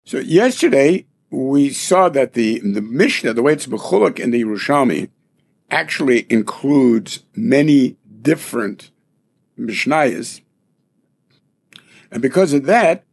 So yesterday we saw that the Mishnah, the way it's mechulek in the Yerushalmi, actually includes many different Mishnayos, and because of that,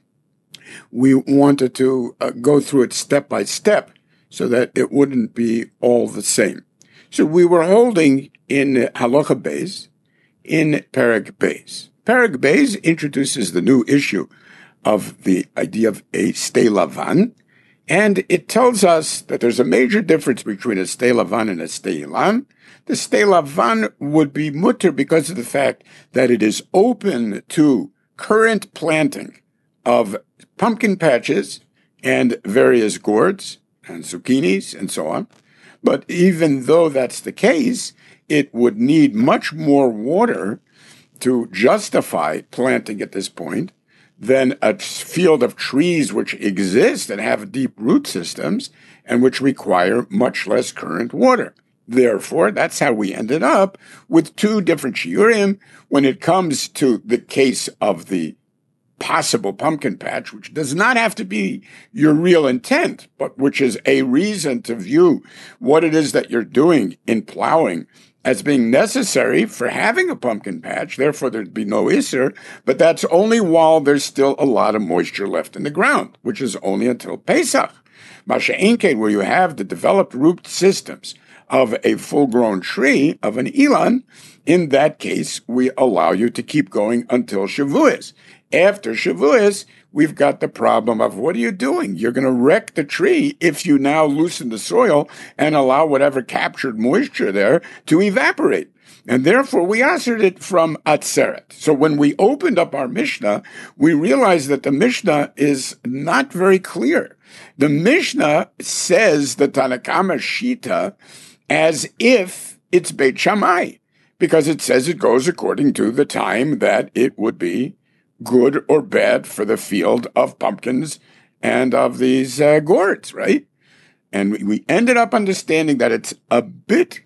we wanted to go through it step by step so that it wouldn't be all the same. So we were holding in Halacha Beis, in Perek Beis. Perek Beis introduces the new issue of the idea of a stei lavan, and it tells us that there's a major difference between a stei lavan and a stei ilan. The stei lavan would be mutter because of the fact that it is open to current planting of pumpkin patches and various gourds and zucchinis and so on. But even though that's the case, it would need much more water to justify planting at this point than a field of trees which exist and have deep root systems and which require much less current water. Therefore, that's how we ended up with two different shiurim when it comes to the case of the possible pumpkin patch, which does not have to be your real intent, but which is a reason to view what it is that you're doing in plowing as being necessary for having a pumpkin patch. Therefore, there'd be no isser, but that's only while there's still a lot of moisture left in the ground, which is only until Pesach. Masha Enkein, where you have the developed root systems of a full-grown tree, of an ilan, in that case, we allow you to keep going until Shavuos. After Shavuos, we've got the problem of what are you doing? You're going to wreck the tree if you now loosen the soil and allow whatever captured moisture there to evaporate. And therefore, we answered it from Atzeret. So when we opened up our Mishnah, we realized that the Mishnah is not very clear. The Mishnah says the Tanna Kama Shita as if it's Beit Shammai, because it says it goes according to the time that it would be good or bad for the field of pumpkins and of these gourds, right? And we ended up understanding that it's a bit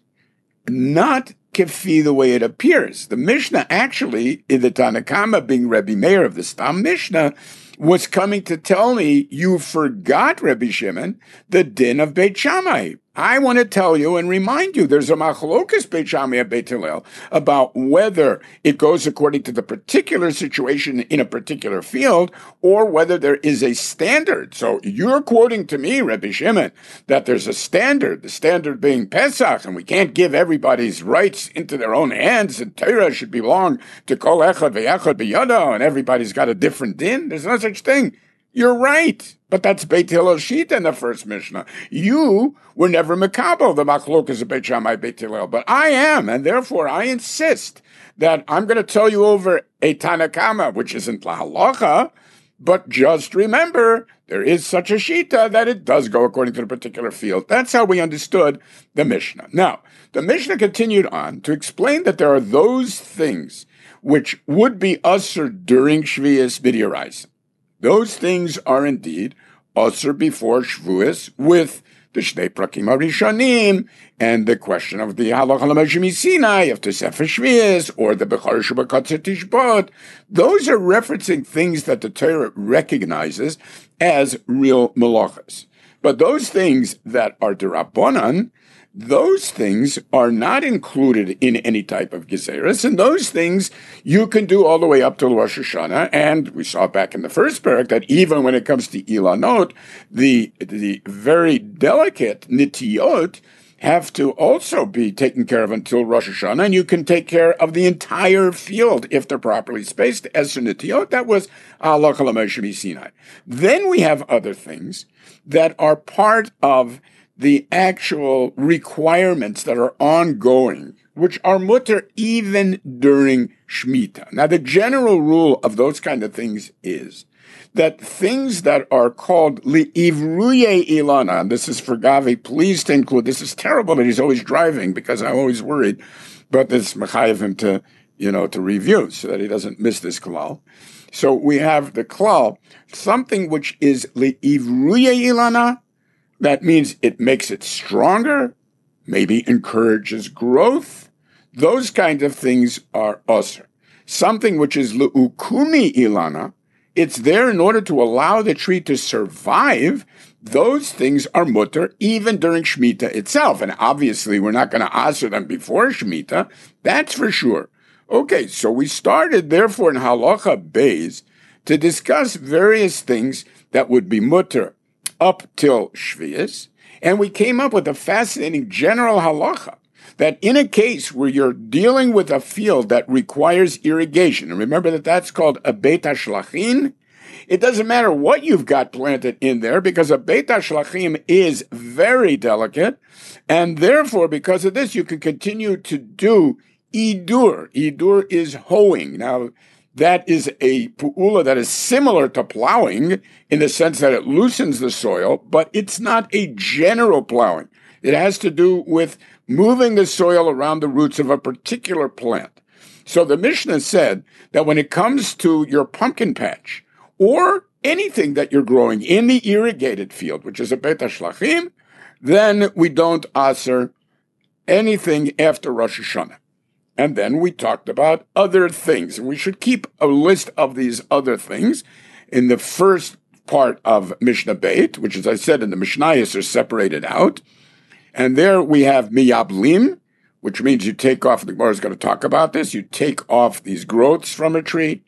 not kefi the way it appears. The Mishnah actually, in the Tanna Kama being Rebbe Meir of the Stam Mishnah, was coming to tell me, you forgot, Rebbe Shimon, the din of Beit Shammai. I want to tell you and remind you, there's a machlokas Beit Shammai and Beit Hillel about whether it goes according to the particular situation in a particular field or whether there is a standard. So you're quoting to me, Rebbe Shimon, that there's a standard, the standard being Pesach, and we can't give everybody's rights into their own hands, and Torah should belong to Kol Echad V'Echad B'Yado, and everybody's got a different din. There's no such thing. You're right, but that's Beit Hillel Shita in the first Mishnah. You were never Mekabel, the machlokas of Beit Shammai, Beit Hillel, but I am, and therefore I insist that I'm going to tell you over a Tanna Kama, which isn't la halacha, but just remember, there is such a Shita that it does go according to the particular field. That's how we understood the Mishnah. Now, the Mishnah continued on to explain that there are those things which would be usher during Shvius B'Diraisa. Those things are indeed usher before Shavuos with the Shnei Prakim HaRishonim and the question of the Halacha L'Moshe Sinai of Tosefes Shvius or the Bechor Shebakotzer Tishbot. Those are referencing things that the Torah recognizes as real malachas. But those things that are D'Rabbanan, those things are not included in any type of gezeres, and those things you can do all the way up to Rosh Hashanah. And we saw back in the first parak that even when it comes to Ilanot, the very delicate nitiyot have to also be taken care of until Rosh Hashanah, and you can take care of the entire field if they're properly spaced. As for nitiyot, that was Halacha L'Moshe Sinai. Then we have other things that are part of the actual requirements that are ongoing, which are mutter even during Shemitah. Now, the general rule of those kind of things is that things that are called li'ivruye ilana, and this is for Gavi, please to include, this is terrible that he's always driving because I'm always worried, but this mechayev him to review so that he doesn't miss this klal. So we have the klal, something which is li'ivruye ilana. That means it makes it stronger, maybe encourages growth. Those kinds of things are usher. Something which is le'ukumi ilana It's there in order to allow the tree to survive. Those things are mutter even during Shemitah itself. And obviously, we're not going to answer them before Shemitah. That's for sure. Okay, so we started, therefore, in Halacha Beis to discuss various things that would be mutter up till Shvius. And we came up with a fascinating general halacha that in a case where you're dealing with a field that requires irrigation, and remember that that's called a Beit HaShlachim, it doesn't matter what you've got planted in there because a Beit HaShlachim is very delicate, and therefore, because of this, you can continue to do Idur. Idur is hoeing. Now, that is a pu'ula that is similar to plowing in the sense that it loosens the soil, but it's not a general plowing. It has to do with moving the soil around the roots of a particular plant. So the Mishnah said that when it comes to your pumpkin patch or anything that you're growing in the irrigated field, which is a Beit HaShlachim, then we don't aser anything after Rosh Hashanah. And then we talked about other things. And we should keep a list of these other things in the first part of Mishnah Beit, which, as I said, in the Mishnayos are separated out. And there we have miyablim, which means you take off, the Gemara is going to talk about this, you take off these growths from a tree.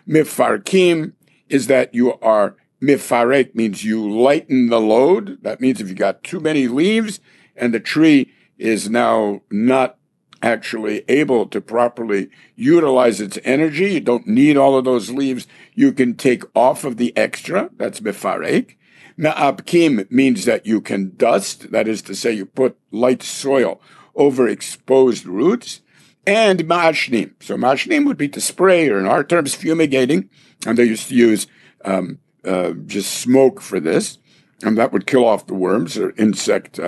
Mifarkim is that you are, mifarek means you lighten the load. That means if you got too many leaves and the tree is now not actually able to properly utilize its energy, you don't need all of those leaves, you can take off of the extra, that's mefarek. Me'abkim means that you can dust, that is to say you put light soil over exposed roots. And ma'ashnim. So ma'ashnim would be to spray, or in our terms, fumigating. And they used to use just smoke for this. And that would kill off the worms or insect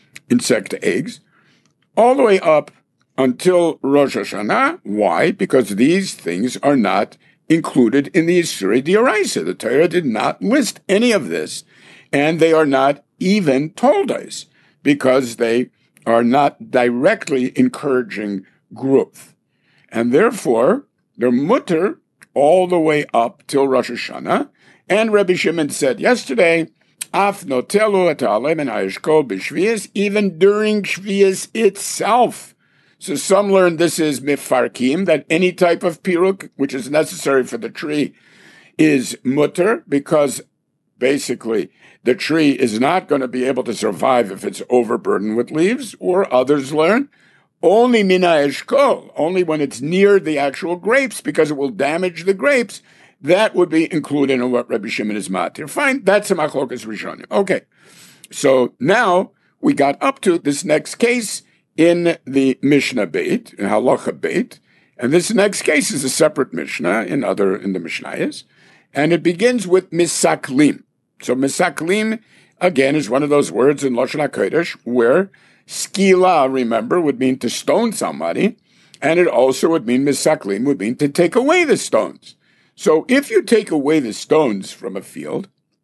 eggs. All the way up until Rosh Hashanah. Why? Because these things are not included in the Isurei D'Oraisa. The Torah did not list any of this. And they are not even toldos, because they are not directly encouraging growth. And therefore, they're mutter all the way up till Rosh Hashanah. And Rabbi Shimon said yesterday, Af notelu et ha'alem and ha'eshkol b'shvius, even during Shvius itself. So some learn this is mifarkim, that any type of piruk, which is necessary for the tree, is mutter, because basically the tree is not going to be able to survive if it's overburdened with leaves. Or others learn only mina eshkol, only when it's near the actual grapes, because it will damage the grapes. That would be included in what Rabbi Shimon is matir. Fine, that's a machlokas rishonim. Okay, so now we got up to this next case in the Mishnah Beit, in Halacha Beit, and this next case is a separate Mishnah in the Mishnayos, and it begins with misaklim. So misaklim, again, is one of those words in Lashon HaKodesh where skila, remember, would mean to stone somebody, and it also would mean misaklim would mean to take away the stones. So if you take away the stones from a field,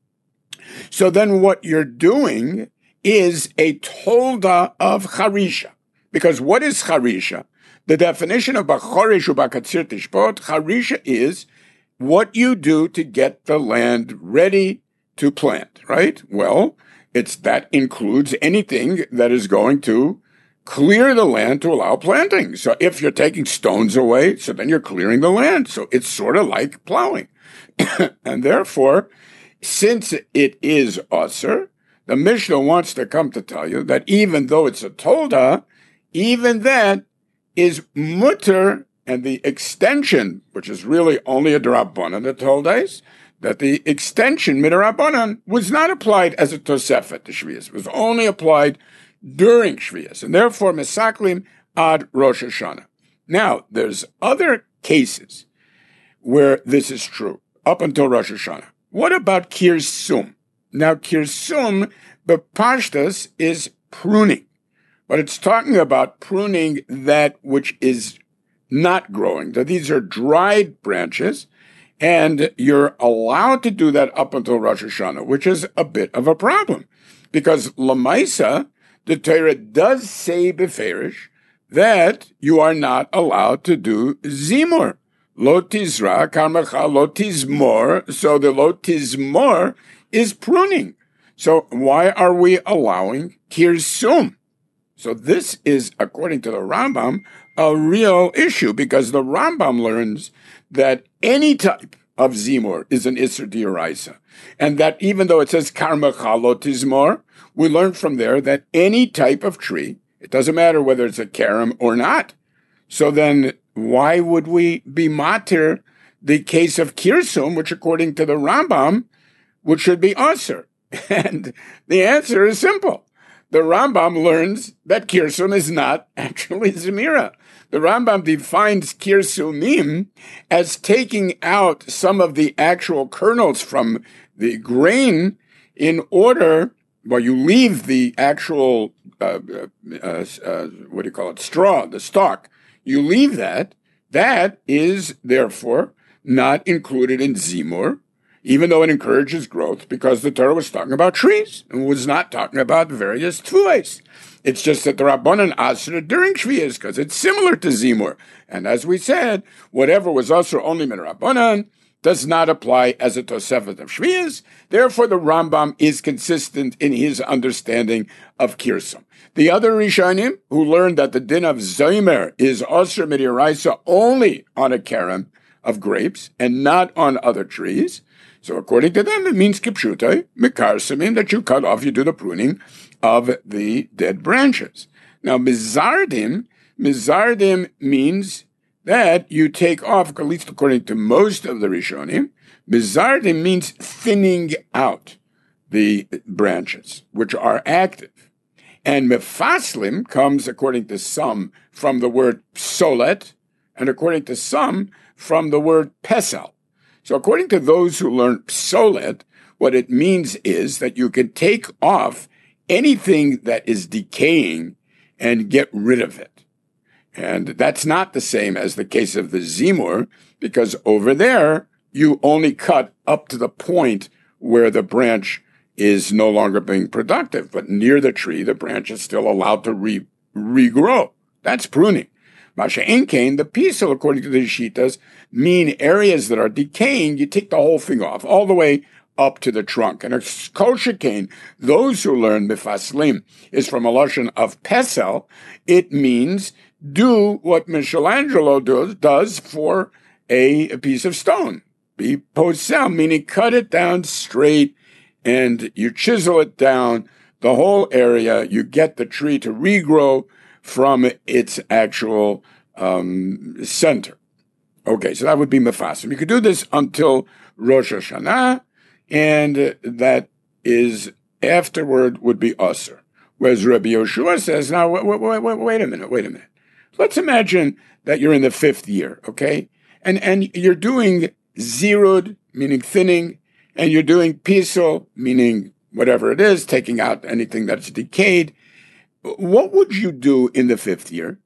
so then what you're doing is a tolda of charisha. Because what is charisha? The definition of bachorish ubakatzir tishpot, charisha is what you do to get the land ready to plant, right? Well, that includes anything that is going to clear the land to allow planting. So if you're taking stones away, so then you're clearing the land. So it's sort of like plowing. And therefore, since it is usher, the Mishnah wants to come to tell you that even though it's a tolda, even that is mutter, and the extension, which is really only a drabanan, the toldas, that the extension midarabanan was not applied as a tosefet to Shvius. It was only applied during Shvius, and therefore mesaklim ad Rosh Hashanah. Now, there's other cases where this is true, up until Rosh Hashanah. What about kirsum? Now, kirsum, the pashtas, is pruning, but it's talking about pruning that which is not growing. Now, these are dried branches, and you're allowed to do that up until Rosh Hashanah, which is a bit of a problem, because Lamaisa, the Torah does say beferish that you are not allowed to do zimur Lo tizra, karmecha, lo tizmor. So the lo tizmor is pruning. So why are we allowing kirsum? So this is, according to the Rambam, a real issue, because the Rambam learns that any type of zimor is an Isser D'Oraisa. And that even though it says karmecha lo tizmor, we learn from there that any type of tree, it doesn't matter whether it's a karam or not. So then why would we be matir the case of kirsum, which according to the Rambam, which should be aser? And the answer is simple. The Rambam learns that kirsum is not actually zemira. The Rambam defines kirsumim as taking out some of the actual kernels from the grain in order, well, you leave the actual, straw, the stalk. You leave that. That is, therefore, not included in zimur, even though it encourages growth, because the Torah was talking about trees and was not talking about various tfules. It's just that the Rabbanan Asra during Shviyas, because it's similar to Zimur. And as we said, whatever was Asra only min Rabbanan does not apply as a Tosefet of Shviyas. Therefore, the Rambam is consistent in his understanding of Kirsum. The other Rishonim, who learned that the din of Zomer is Asra Midiraisa only on a karam of grapes and not on other trees. So according to them, it means kipshutai, mikarsamim, that you cut off, you do the pruning of the dead branches. Now, mizardim means that you take off, at least according to most of the Rishonim, mizardim means thinning out the branches, which are active. And mefaslim comes, according to some, from the word psolet, and according to some, from the word pesel. So according to those who learn psolet, what it means is that you can take off anything that is decaying and get rid of it. And that's not the same as the case of the zimur, because over there, you only cut up to the point where the branch is no longer being productive, but near the tree, the branch is still allowed to regrow. That's pruning. Masha Enkain, the pisel, according to the Shitas, mean areas that are decaying. You take the whole thing off, all the way up to the trunk. And a kol shekain, those who learn mifaslim, is from a lashon of pesel. It means do what Michelangelo does for a piece of stone. Be posel, meaning cut it down straight, and you chisel it down the whole area. You get the tree to regrow from its actual center. Okay, so that would be mefasim. You could do this until Rosh Hashanah, and that is afterward would be Aser. Whereas Rabbi Yoshua says, now, wait a minute. Let's imagine that you're in the 5th year, okay? And you're doing zirud, meaning thinning, and you're doing pisel, meaning whatever it is, taking out anything that's decayed. What would you do in the 5th year?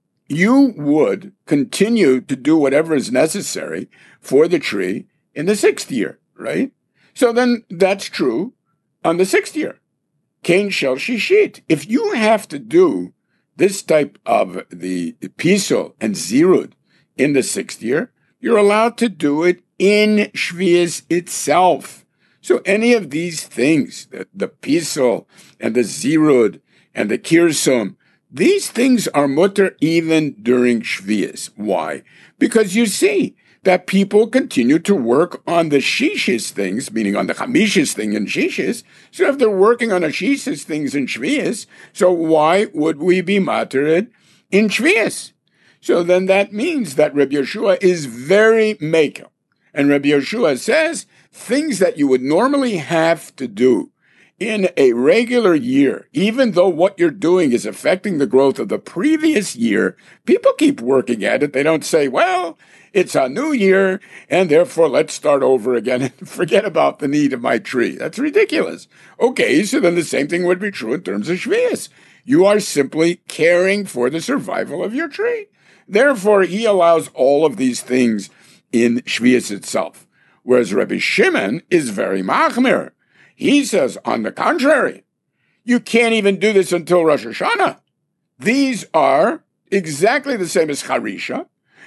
You would continue to do whatever is necessary for the tree in the 6th year, right? So then that's true on the 6th year. Kain shel shishit. If you have to do this type of the pisel and zirud in the 6th year, you're allowed to do it in Shvius itself. So any of these things, the pisel and the zirud and the kirsum, these things are mutter even during Shvius. Why? Because you see that people continue to work on the shishis things, meaning on the chamishis thing in shishis. So if they're working on the shishis things in Shvius, so why would we be matered in Shvius? So then that means that Rabbi Yeshua is very makel. And Rabbi Yeshua says things that you would normally have to do in a regular year, even though what you're doing is affecting the growth of the previous year, people keep working at it. They don't say, well, it's a new year, and therefore let's start over again and forget about the need of my tree. That's ridiculous. Okay, so then the same thing would be true in terms of Shvius. You are simply caring for the survival of your tree. Therefore, he allows all of these things in Shvius itself. Whereas Rabbi Shimon is very machmir. He says, on the contrary, you can't even do this until Rosh Hashanah. These are exactly the same as Charisha,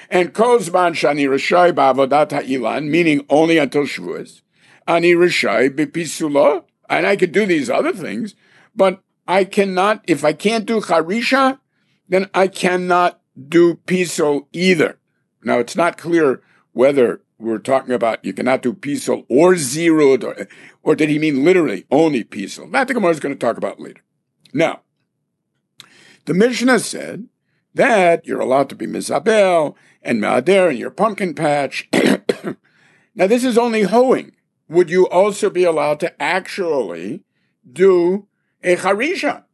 And kol zman shani rishai ba'avodat ha'ilan, meaning only until Shavuos, ani rishai b'pisulo, and I could do these other things, but I cannot, if I can't do charisha, then I cannot do pisol either. Now, it's not clear whether we're talking about you cannot do pisol or zirud, or did he mean literally only pisol? That the Gemara is going to talk about later. Now, the Mishnah said that you're allowed to be mizabel and ma'ader in your pumpkin patch. Now, this is only hoeing. Would you also be allowed to actually do a charisha?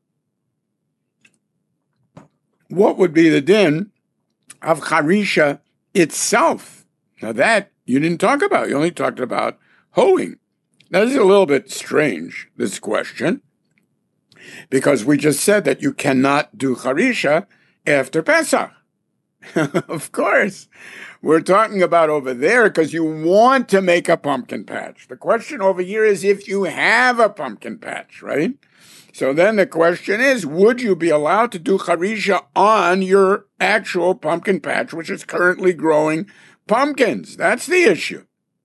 What would be the din of charisha itself? Now that you didn't talk about. You only talked about hoeing. Now this is a little bit strange, this question, because we just said that you cannot do charisha after Pesach. Of course. We're talking about over there because you want to make a pumpkin patch. The question over here is if you have a pumpkin patch, right? So then the question is, would you be allowed to do charisha on your actual pumpkin patch, which is currently growing pumpkins? That's the issue.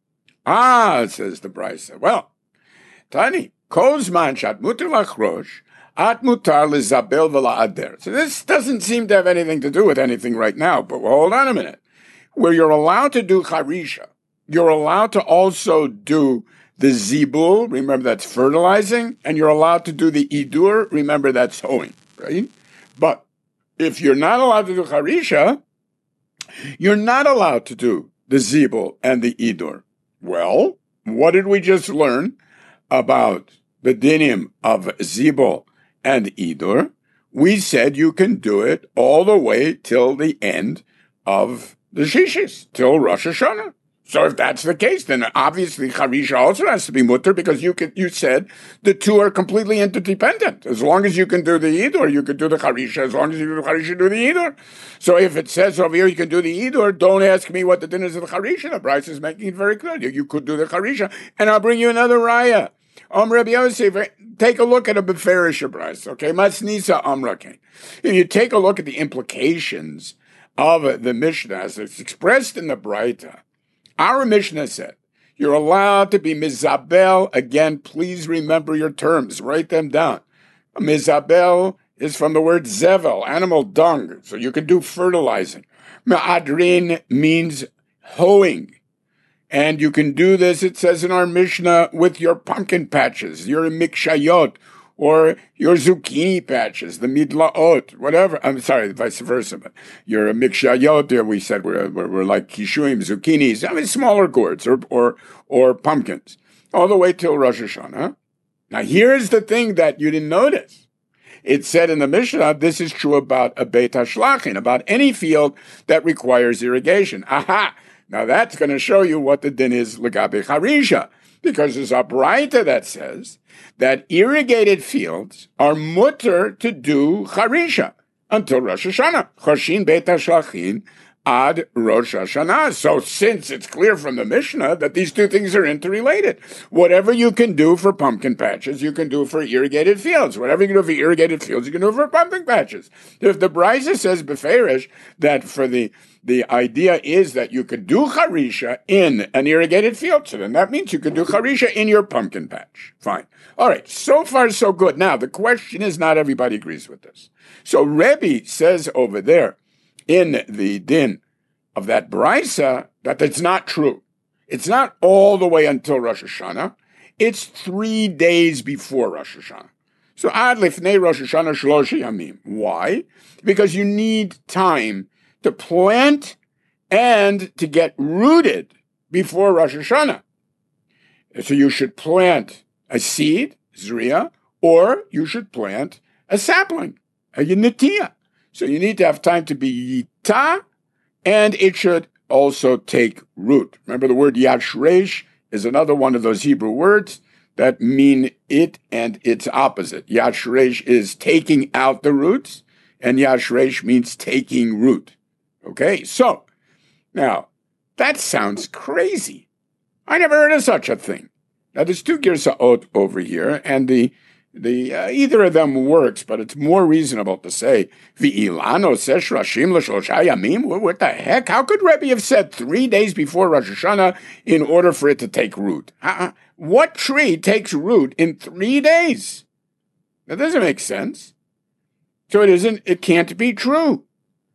Says the Brisa. Well, Tani, kol zman shat mutar lachrosh, at mutar lizabel v'la'ader. So this doesn't seem to have anything to do with anything right now, but hold on a minute. Where you're allowed to do charisha, you're allowed to also do the zibul, remember that's fertilizing, and you're allowed to do the idur, remember that's hoeing, right? But if you're not allowed to do charisha, you're not allowed to do the zibul and the idur. Well, what did we just learn about the dinim of zibul and idur? We said you can do it all the way till the end of the shishis, till Rosh Hashanah. So if that's the case, then obviously charisha also has to be mutter because you said the two are completely interdependent. As long as you can do the idur, you can do the charisha. As long as you do the charisha, do the idur. So if it says over here you can do the idur, don't ask me what the din is of the charisha. The Bryce is making it very clear. You could do the charisha, and I'll bring you another raya. Rabbi Yosef, take a look at a beferish Bryce. Okay, Matsnisa Amrakein. If you take a look at the implications of the Mishnah as it's expressed in the Braita. Our Mishnah said, you're allowed to be mizabel. Again, please remember your terms. Write them down. Mizabel is from the word zevel, animal dung. So you can do fertilizing. Ma'adrin means hoeing. And you can do this, it says in our Mishnah, with your pumpkin patches, your mikshayot, or your zucchini patches, the midlaot, whatever. I'm sorry, vice versa. But your mikshayot, we said we're like kishuim, zucchinis, I mean smaller gourds or pumpkins, all the way till Rosh Hashanah. Now here's the thing that you didn't notice. It said in the Mishnah, this is true about a beit hashlachin, about any field that requires irrigation. Aha! Now that's going to show you what the din is legabe charisha, because there's a braita that says that irrigated fields are mutter to do charisha until Rosh Hashanah. Choshin beit hashlachin ad Rosh Hashanah. So since it's clear from the Mishnah that these two things are interrelated, whatever you can do for pumpkin patches, you can do for irrigated fields. Whatever you can do for irrigated fields, you can do for pumpkin patches. If the Brisa says beferish that for the idea is that you could do charisha in an irrigated field, so then that means you could do charisha in your pumpkin patch. Fine. All right, so far so good. Now, the question is not everybody agrees with this. So Rebbe says over there in the din of that brisa that it's not true. It's not all the way until Rosh Hashanah. It's 3 days before Rosh Hashanah. So ad lifnei Rosh Hashanah shlosh yamim. Why? Because you need time to plant and to get rooted before Rosh Hashanah. So you should plant a seed, zriya, or you should plant a sapling, a yinitia. So you need to have time to be yita, and it should also take root. Remember the word yashresh is another one of those Hebrew words that mean it and its opposite. Yashresh is taking out the roots, and yashresh means taking root. Okay, so now that sounds crazy. I never heard of such a thing. Now there's two girsaot over here, and the Either of them works, but it's more reasonable to say V'ilano sesh rashim l'shlosha yamim. What the heck? How could Rebbe have said 3 days before Rosh Hashanah in order for it to take root? What tree takes root in 3 days? That doesn't make sense. So it can't be true.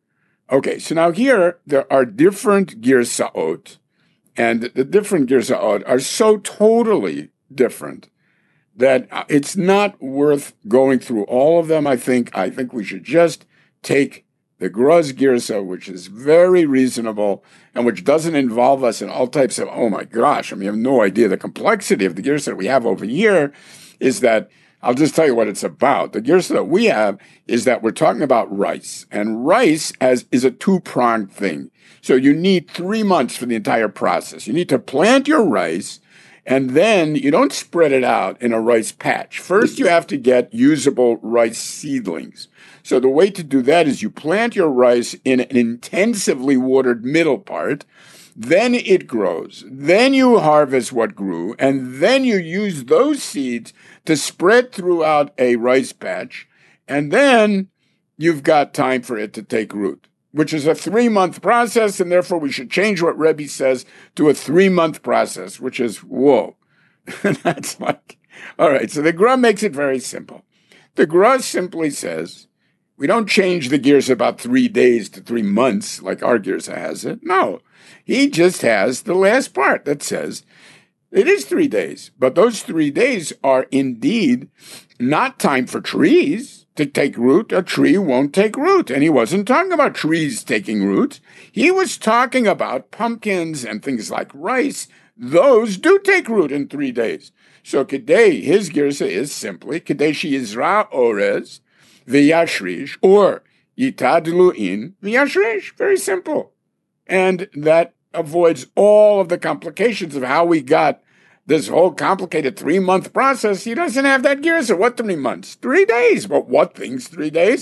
Okay, so now here there are different girsaot, and the different girsaot are so totally different that it's not worth going through all of them. I think we should just take the Graz girsa, which is very reasonable and which doesn't involve us in all types of, oh my gosh, I mean, you have no idea the complexity of the girsa that we have over here is that, I'll just tell you what it's about. The girsa that we have is that we're talking about rice, and rice is a two-pronged thing. So you need 3 months for the entire process. You need to plant your rice, and then you don't spread it out in a rice patch. First, you have to get usable rice seedlings. So the way to do that is you plant your rice in an intensively watered middle part, then it grows, then you harvest what grew, and then you use those seeds to spread throughout a rice patch, and then you've got time for it to take root, which is a 3-month process, and therefore we should change what Rebbe says to a 3-month process, which is, whoa. That's like, all right, so the Gra makes it very simple. The Gra simply says, we don't change the girsa about 3 days to 3 months like our girsa has it. No, he just has the last part that says it is 3 days, but those 3 days are indeed not time for trees to take root. A tree won't take root. And he wasn't talking about trees taking root. He was talking about pumpkins and things like rice. Those do take root in 3 days. So Kedei, his girsa is simply Kedei she'yizra orez v'yashrish, or yitadlu in v'yashrish. Very simple. And that avoids all of the complications of how we got this whole complicated 3-month process. He doesn't have that girsa. What 3 months? 3 days. But what things 3 days?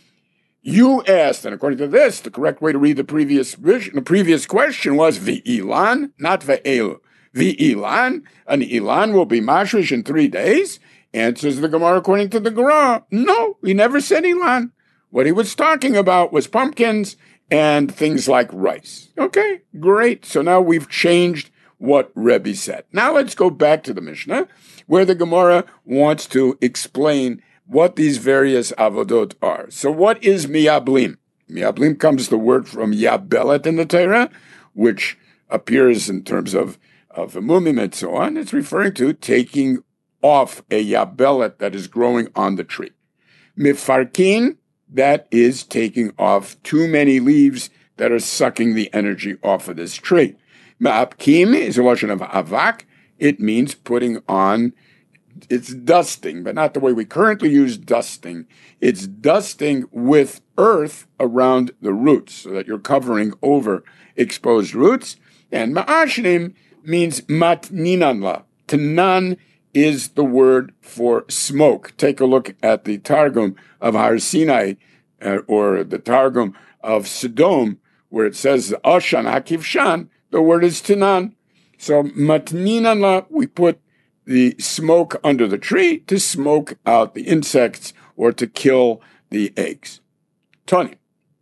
You asked, and according to this, the correct way to read the previous question was v'ilan, not ve'elu. V'ilan, an ilan will be mashrish in 3 days. Answers the Gemara according to the Gra. No, he never said ilan. What he was talking about was pumpkins and things like rice. Okay, great. So now we've changed what Rebbe said. Now let's go back to the Mishnah, where the Gemara wants to explain what these various avodot are. So what is miyablim? Miyablim comes the word from yabelet in the Torah, which appears in terms of mumim and so on. It's referring to taking off a yabelet that is growing on the tree. Mifarkin, that is taking off too many leaves that are sucking the energy off of this tree. Ma'apkim is a lashon of avak. It means putting on, it's dusting, but not the way we currently use dusting. It's dusting with earth around the roots so that you're covering over exposed roots. And ma'ashnim means matninanla. Tanan is the word for smoke. Take a look at the Targum of Har Sinai, or the Targum of Sodom, where it says Ashan Hakivshan, the word is Tanan. So matninanla, we put the smoke under the tree to smoke out the insects or to kill the eggs. Tony.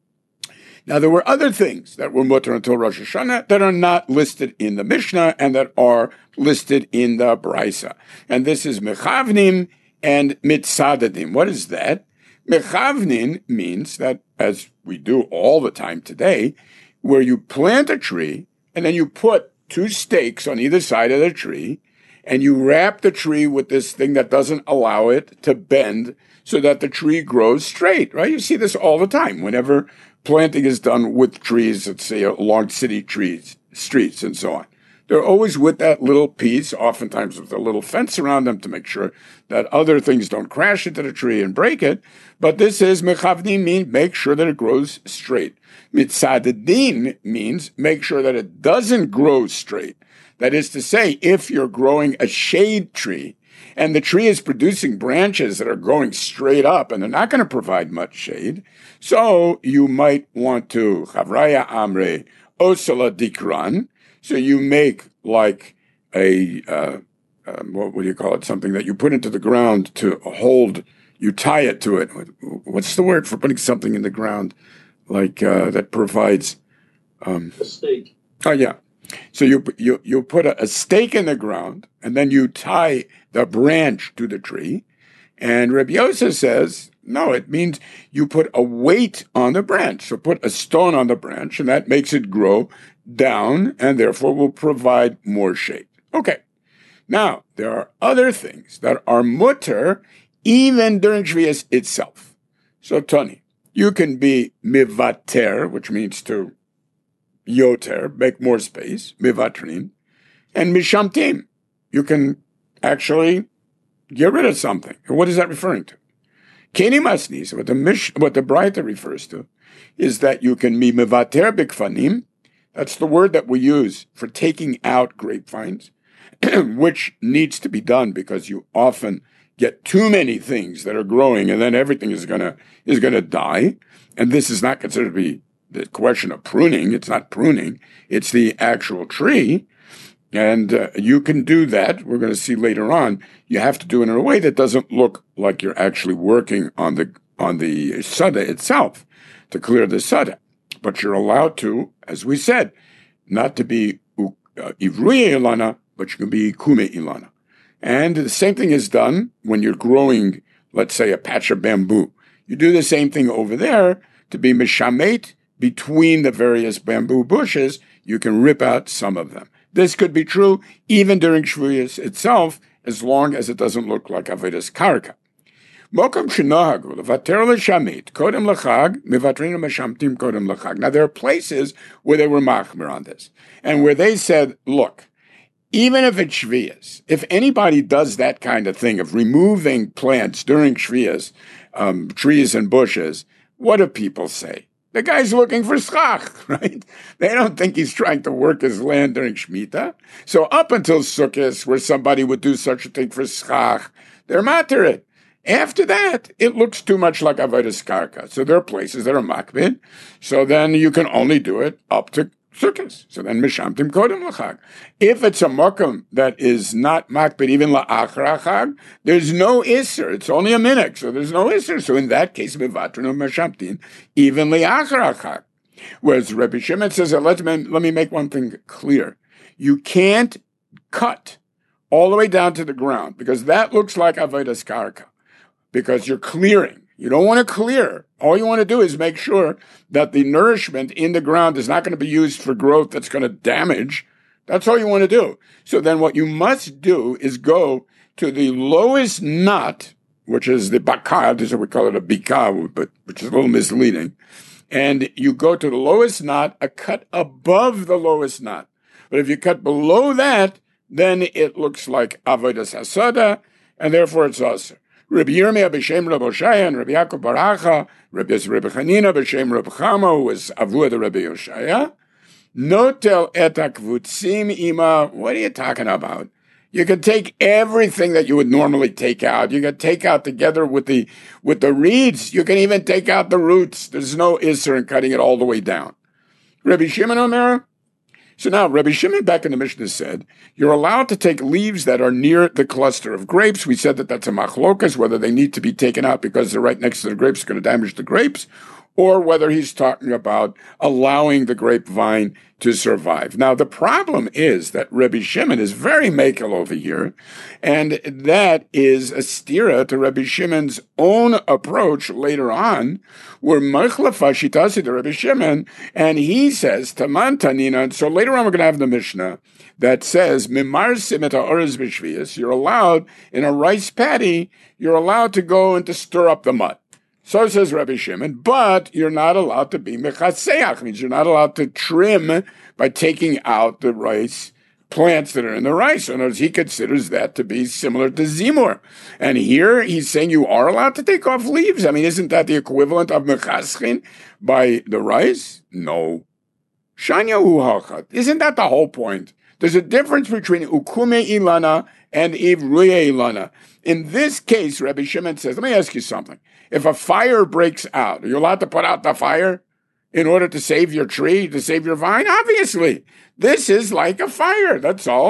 Now, there were other things that were mutter until Rosh Hashanah that are not listed in the Mishnah and that are listed in the Braisa. And this is mechavnim and mitzadadim. What is that? Mechavnin means that, as we do all the time today, where you plant a tree and then you put 2 stakes on either side of the tree, and you wrap the tree with this thing that doesn't allow it to bend so that the tree grows straight, right? You see this all the time whenever planting is done with trees, let's say along city streets and so on. They're always with that little piece, oftentimes with a little fence around them to make sure that other things don't crash into the tree and break it. But this is mechavnim, means make sure that it grows straight. Mitzadadin means make sure that it doesn't grow straight. That is to say, if you're growing a shade tree and the tree is producing branches that are going straight up and they're not going to provide much shade, so you might want to chavraya amre osala dikran. So you make like a what do you call it? Something that you put into the ground to hold. You tie it to it. What's the word for putting something in the ground, like that provides? A stake. Oh yeah. So you put a stake in the ground, and then you tie the branch to the tree. And Rabbi Yosef says, no, it means you put a weight on the branch. So put a stone on the branch, and that makes it grow down, and therefore will provide more shade. Okay. Now, there are other things that are mutter even during Shvius itself. So, Tony, you can be mivater, which means to yoter, make more space, mivatrin, and mishamtim. You can actually get rid of something. And what is that referring to? Keni masnis, what the Braita refers to, is that you can be mivater bikfanim. That's the word that we use for taking out grapevines, which needs to be done because you often get too many things that are growing, and then everything is gonna die. And this is not considered to be the question of pruning. It's not pruning; it's the actual tree. And you can do that. We're going to see later on. You have to do it in a way that doesn't look like you're actually working on the sada itself to clear the sada. But you're allowed to, as we said, not to be ivruye ilana, but you can be kume ilana. And the same thing is done when you're growing, let's say, a patch of bamboo. You do the same thing over there to be mishamet between the various bamboo bushes. You can rip out some of them. This could be true even during Shvuyas itself, as long as it doesn't look like Avodas Karka. Mokom shenohagu levater l'shamit kodem l'chag mivatrinu meshamtim kodem l'chag. Now there are places where they were machmer on this, and where they said, look, even if it's Shvuyas, if anybody does that kind of thing of removing plants during Shvuyas, trees and bushes, what do people say? The guy's looking for schach, right? They don't think he's trying to work his land during Shemitah. So up until Sukkot, where somebody would do such a thing for schach, they're matter it. After that, it looks too much like Avodas Karka. So there are places that are makbid. So then you can only do it up to Sukkot. So then mishamtim kodem l'chag. If it's a makom that is not makbid even la'achar chag, there's no iser. It's only a minhag, so there's no iser. So in that case, mivatrin or mishamtim even la'achar chag. Whereas Rabbi Shimon says, let me make one thing clear. You can't cut all the way down to the ground because that looks like avodas karka because you're clearing. You don't want to clear. All you want to do is make sure that the nourishment in the ground is not going to be used for growth that's going to damage. That's all you want to do. So then what you must do is go to the lowest knot, which is the bakad, as we call it a bika, but which is a little misleading. And you go to the lowest knot, a cut above the lowest knot. But if you cut below that, then it looks like avodas hasada, and therefore it's also. Rabbi Yirmiyah b'shem Rabbi Oshaya and Rabbi Yaakov Baracha, Rabbi Chanina b'shem Rabbi Chama, who was avua the Rabbi Oshaya. Notel et hakvutzim ima. What are you talking about? You can take everything that you would normally take out. You can take out together with the reeds. You can even take out the roots. There's no isser in cutting it all the way down. Rabbi Shimon Omer. So now, Rabbi Shimon back in the Mishnah said, you're allowed to take leaves that are near the cluster of grapes. We said that that's a machlokas, whether they need to be taken out because they're right next to the grapes, going to damage the grapes, or whether he's talking about allowing the grapevine to survive. Now, the problem is that Rabbi Shimon is very makel over here, and that is a stira to Rabbi Shimon's own approach later on, where Machlafa Shitasi to Rabbi Shimon, and he says, Taman Tanina, and so later on we're going to have the Mishnah that says, Mimar Simeta Orez B'Shvius, you're allowed, in a rice paddy, you're allowed to go and to stir up the mud. So says Rabbi Shimon, but you're not allowed to be mechaseach, means you're not allowed to trim by taking out the rice plants that are in the rice. In other words, he considers that to be similar to zimur. And here he's saying you are allowed to take off leaves. I mean, isn't that the equivalent of mechaschin by the rice? No. Shanya uhachat. Isn't that the whole point? There's a difference between ukume ilana and ivruye ilana. In this case, Rabbi Shimon says, let me ask you something. If a fire breaks out, are you allowed to put out the fire in order to save your tree, to save your vine? Obviously. This is like a fire, that's all.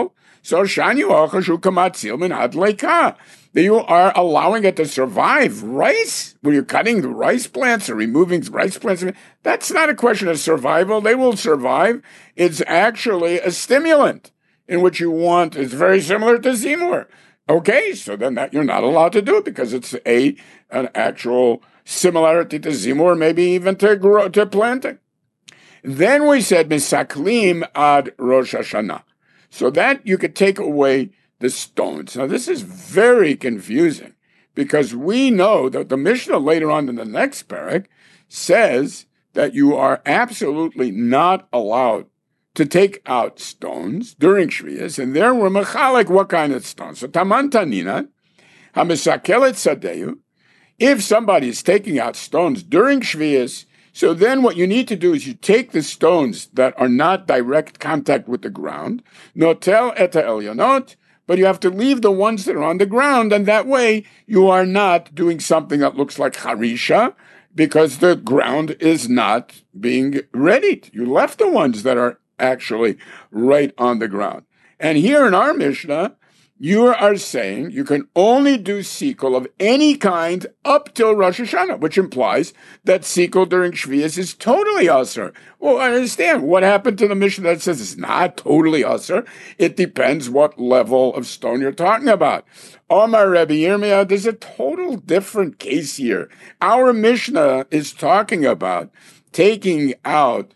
So Shani Ochashu Kamatzil Min Ad Leika. You are allowing it to survive. Rice, when you're cutting the rice plants or removing rice plants, that's not a question of survival. They will survive. It's actually a stimulant in which you want, it's very similar to Zimur. Okay, so then that you're not allowed to do it because it's an actual similarity to Zimur, maybe even to planting. Then we said Misaklim ad Rosh Hashanah. So that you could take away the stones. Now, this is very confusing because we know that the Mishnah later on in the next parak says that you are absolutely not allowed to take out stones during Shvias, and there were mechalek what kind of stones. So Taman Tanina, Hamisakelet Sadeyu, if somebody is taking out stones during Shvias, so then what you need to do is you take the stones that are not direct contact with the ground, notel eta elionot, but you have to leave the ones that are on the ground, and that way you are not doing something that looks like harisha, because the ground is not being readied. You left the ones that are actually right on the ground. And here in our Mishnah, you are saying you can only do sikul of any kind up till Rosh Hashanah, which implies that sikul during Shvias is totally asur. Well, I understand. What happened to the Mishnah that says it's not totally asur? It depends what level of stone you're talking about. Omar Rebbe Yirmiyah, there's a total different case here. Our Mishnah is talking about taking out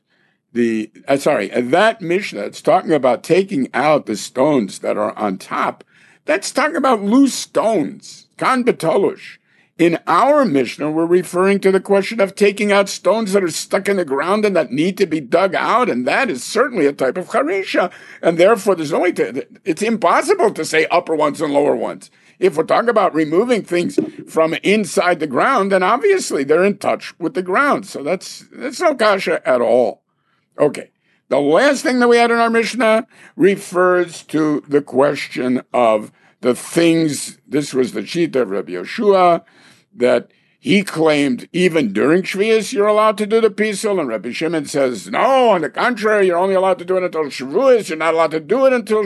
that Mishnah, it's talking about taking out the stones that are on top. That's talking about loose stones. Kan betolush. In our Mishnah, we're referring to the question of taking out stones that are stuck in the ground and that need to be dug out, and that is certainly a type of harisha. And therefore, it's impossible to say upper ones and lower ones. If we're talking about removing things from inside the ground, then obviously they're in touch with the ground. So that's no kasha at all. Okay, the last thing that we had in our Mishnah refers to the question of the things. This was the Shita of Rabbi Yoshua, that he claimed even during Shvius you're allowed to do the Pisel, and Rabbi Shimon says, no, on the contrary, you're only allowed to do it until Shavuos, you're not allowed to do it until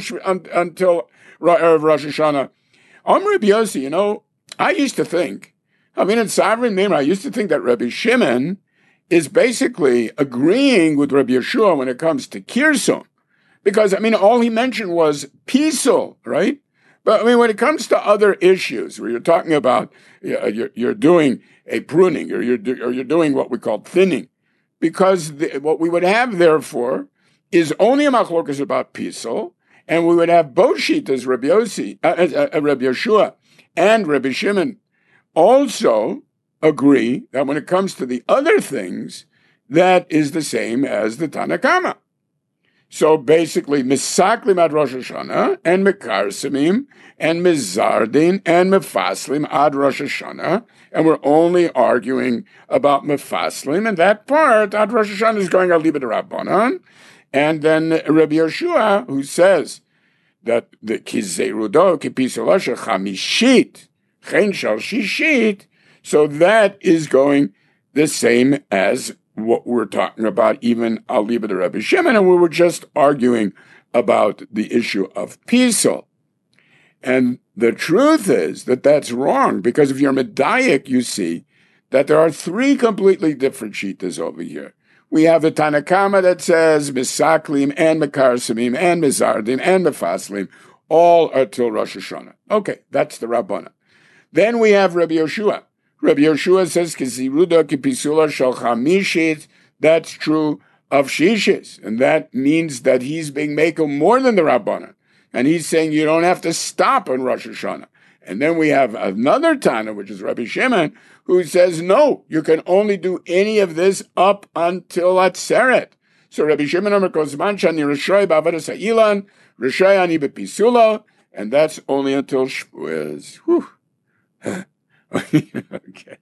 Rosh Hashanah. Rabbi Yossi, I used to think, in Savrin Mimra, I used to think that Rabbi Shimon is basically agreeing with Rabbi Yeshua when it comes to Kirsum. Because, all he mentioned was Pisel, right? But, when it comes to other issues where you're talking about, you're doing a pruning, or you're doing what we call thinning, because what we would have, therefore, is only a machlokas about Pisel, and we would have both shitas, Rabbi Yeshua and Rabbi Shimon, also agree that when it comes to the other things, that is the same as the Tanakama. So basically, Misaklim ad Rosh Hashanah, and Mekarsimim, and Mizardin, and Mefaslim ad Rosh Hashanah, and we're only arguing about Mefaslim, and that part, ad Rosh Hashanah, is going al Libed Rabbanan, and then Rabbi Yeshua, who says that the Kizerudo, Kipisolasha Chamishit, Chen Shal Shishit, so that is going the same as what we're talking about, even al Libed Rabbi Shimon, and we were just arguing about the issue of Pisel. And the truth is that that's wrong, because if you're Medayik, you see that there are three completely different shitas over here. We have the Tanakama that says Misaklim and Mekarsimim and Mizardim and Mefaslim, all are till Rosh Hashanah. Okay, that's the Rabbana. Then we have Rabbi Yoshua. Rabbi Yoshua says, Kiziruda kipisula shal chamishit, that's true of shishis. And that means that he's being makel more than the Rabbanan. And he's saying you don't have to stop on Rosh Hashanah. And then we have another Tana, which is Rabbi Shimon, who says, no, you can only do any of this up until Atzeret. So Rabbi Shimon Omer Kozman Shani Rishoy Ba'avadas Ha'ilan, Rishoy Ani Bepisula, and that's only until Shavuos. Okay.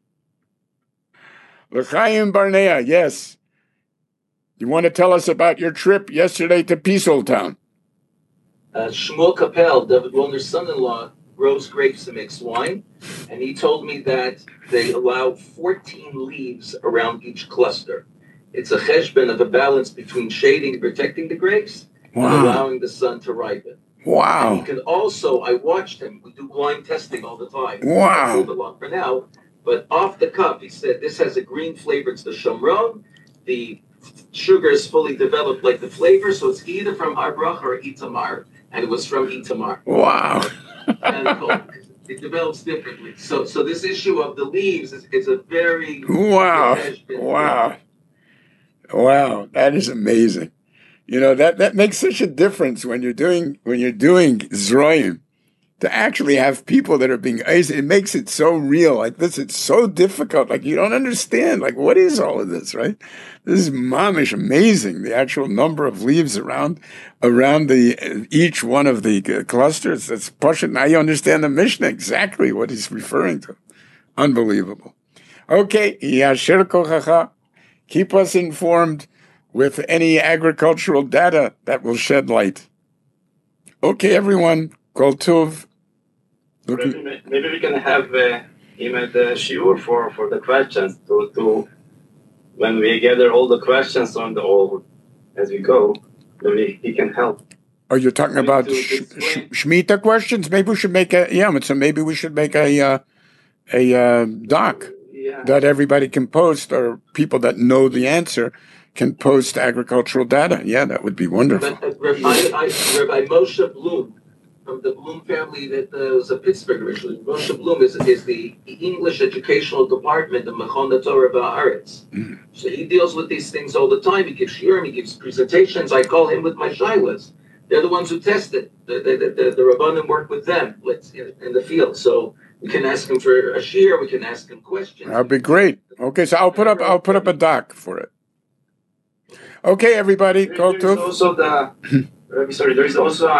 L'chaim Barnea, yes. You want to tell us about your trip yesterday to Pisel Town? Shmuel Kapel, David Wilner's son-in-law, grows grapes and makes wine, and he told me that they allow 14 leaves around each cluster. It's a cheshbon of a balance between shading and protecting the grapes and allowing the sun to ripen. Wow. And he can also, I watched him, we do blind testing all the time. Wow. Move along for now, but off the cuff, he said, this has a green flavor, it's the Shomron. The sugar is fully developed like the flavor, so it's either from Har Bracha or Itamar, and it was from Itamar. Wow. And it develops differently. So this issue of the leaves is a very Wow. Wow. Wow. That is amazing. You know, that makes such a difference when you're doing Zroim, to actually have people that are being, it makes it so real. Like this, it's so difficult. Like you don't understand. Like what is all of this, right? This is mamish amazing. The actual number of leaves around each one of the clusters. That's Pashut. Now you understand the Mishnah exactly what he's referring to. Unbelievable. Okay, Yasher Kochacha. Keep us informed with any agricultural data that will shed light. Okay, everyone. Kol Tov. Maybe we can have him at the shiur for the questions to when we gather all the questions on the all as we go, maybe he can help. Oh, you're talking about Shemitah questions? Maybe we should make maybe we should make a doc that everybody can post, or people that know the answer can post agricultural data. Yeah, that would be wonderful. Rabbi Moshe Bloom, from the Bloom family that was a Pittsburgh originally. Moshe Bloom is the English educational department of Mechon Torah Ba'aretz. So he deals with these things all the time. He gives shiurim, he gives presentations. I call him with my shilas. They're the ones who test it. The Rabbanim work with them in the field. So we can ask him for a shiur. We can ask him questions. That'd be great. Okay, so I'll put up a doc for it. Okay, everybody. Go to. Also there is also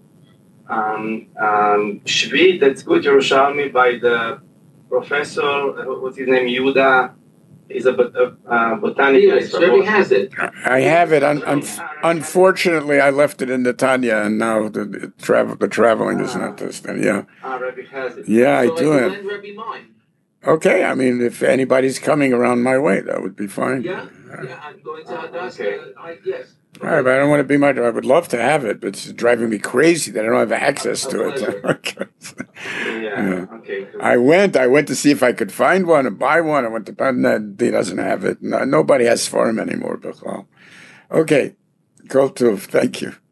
Shvi, that's good Yerushalmi by the professor, what's his name, Yehuda. He's a botanist. Shvi has it. I have it. Unfortunately, I left it in Netanya, and now the traveling is not this thing. Yeah. Rabbi has it. Yeah, So I do it. Rabbi mine. Okay, I mean, if anybody's coming around my way, that would be fine. Yeah, I'm going to Hadassah. Okay. Yes. All right, but I don't want to be much. I would love to have it, but it's driving me crazy that I don't have access to it. Yeah. Okay. I went to see if I could find one and buy one. I went to, but he doesn't have it. No, nobody has Sfarim anymore, Bechal. Okay, Kol Tov. Thank you.